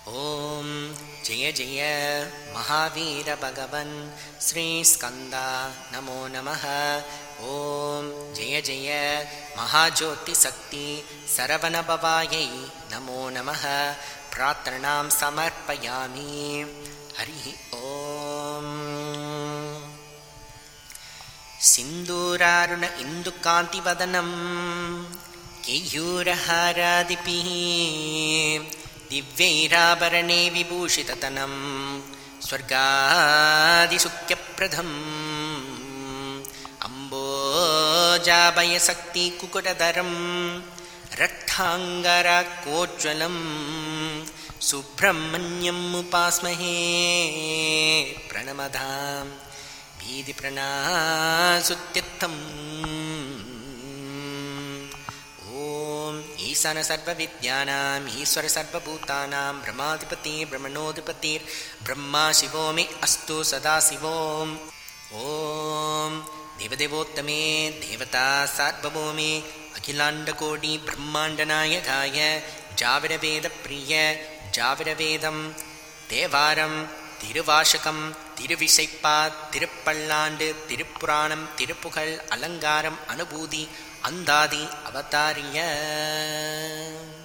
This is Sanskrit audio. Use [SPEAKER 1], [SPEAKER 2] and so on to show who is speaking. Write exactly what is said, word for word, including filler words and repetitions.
[SPEAKER 1] ॐ जय जय महावीर भगवन् श्री स्कंदा नमो नमः। ॐ जय जय महाज्योतिशक्ति सरवण भवायै नमो नमः। प्रार्थनां समर्पयामि। हरि ॐ। सिन्दूरारुण इन्दुकान्तिवदनं केयूरहारादिभिः दिव्यैराभरणे विभूषिततनं स्वर्गादिसुख्यप्रदम् अम्बोजाभयशक्तिकुकुटधरं रक्ताङ्गराकोज्ज्वलं सुब्रह्मण्यम् उपास्महे। प्रणमतां भीतिप्रणासुत्यर्थम्। ईशान सर्वविद्यानाम् ईश्वर सर्वभूतानां ब्रह्माधिपति ब्रह्मणोऽधिपतिर् ब्रह्मा शिवो मे अस्तु सदाशिवो। ॐ देवदेवोत्तमे देवता सार्वभौमे अखिलाण्डकोटि ब्रह्माण्डनायकाय जाविरवेदप्रिय जाविरवेदं தேவாரம் திருவாசகம் திருவிசைப்பா திருப்பல்லாண்டு திருப்புராணம் திருப்புகழ் அலங்காரம் அனுபூதி அந்தாதி அவதாரிய